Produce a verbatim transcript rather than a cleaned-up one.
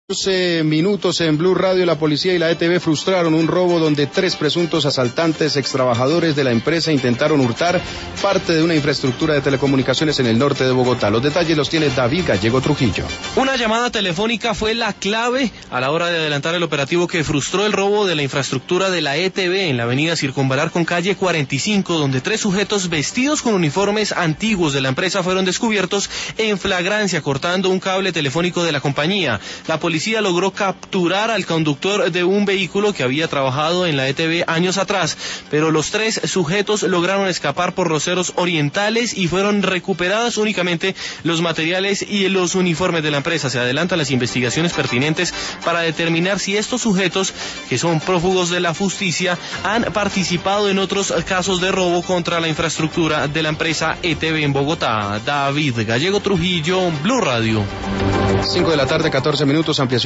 catorce minutos en Blue Radio. La policía y la E T V frustraron un robo donde tres presuntos asaltantes extrabajadores de la empresa intentaron hurtar parte de una infraestructura de telecomunicaciones en el norte de Bogotá. Los detalles los tiene David Gallego Trujillo. Una llamada telefónica fue la clave a la hora de adelantar el operativo que frustró el robo de la infraestructura de la E T V en la avenida Circunvalar con calle cuarenta y cinco, donde tres sujetos vestidos con uniformes antiguos de la empresa fueron descubiertos en flagrancia cortando un cable telefónico de la compañía. La policía La policía logró capturar al conductor de un vehículo que había trabajado en la E T V años atrás, pero los tres sujetos lograron escapar por los cerros orientales y fueron recuperados únicamente los materiales y los uniformes de la empresa. Se adelantan las investigaciones pertinentes para determinar si estos sujetos, que son prófugos de la justicia, han participado en otros casos de robo contra la infraestructura de la empresa E T V en Bogotá. David Gallego Trujillo, Blue Radio. cinco de la tarde, catorce minutos, ampliación.